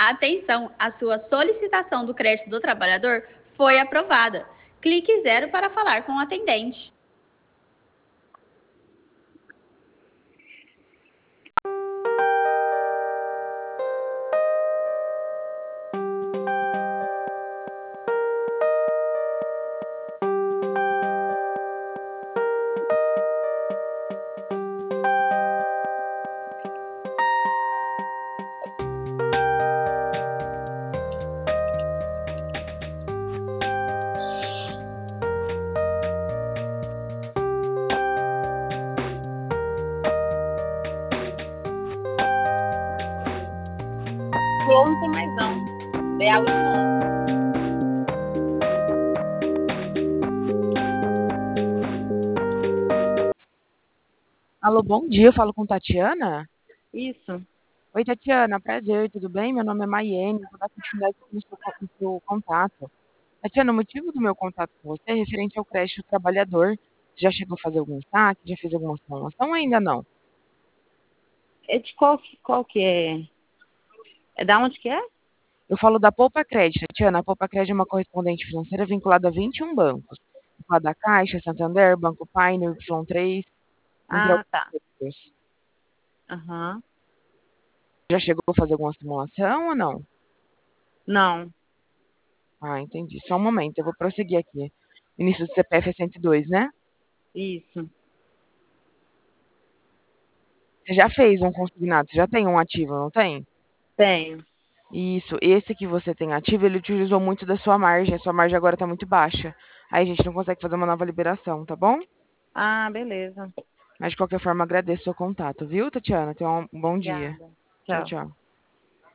Atenção, a sua solicitação do crédito do trabalhador foi aprovada. Clique 0 para falar com o atendente. Flor não tem mais não. É a limão. Alô, bom dia, eu falo com Tatiana? Isso. Oi, Tatiana, prazer, tudo bem? Meu nome é Maiene, vou dar continuidade no seu contato. Tatiana, o motivo do meu contato com você é referente ao crédito trabalhador. Você já chegou a fazer algum saque? Já fez alguma simulação ou ainda não? É de qual que é? É da onde que é? Eu falo da Poupa Crédito, Tatiana. A Poupa Crédito é uma correspondente financeira vinculada a 21 bancos. Vinculada à Caixa, Santander, Banco Pioneer, Y3, entre Ah, alguns tá. outros. Aham. Já chegou a fazer alguma simulação ou não? Não. Ah, entendi. Só um momento, eu vou prosseguir aqui. Início do CPF é 102, né? Isso. Você já fez um consignado, você já tem um ativo, não tem? Tenho. Isso, esse que você tem ativo, ele utilizou muito da sua margem, a sua margem agora tá muito baixa. Aí a gente não consegue fazer uma nova liberação, tá bom? Ah, beleza. Mas de qualquer forma, agradeço o seu contato, viu, Tatiana? Tenha um bom dia. Obrigada. Tchau, Tchau. tchau.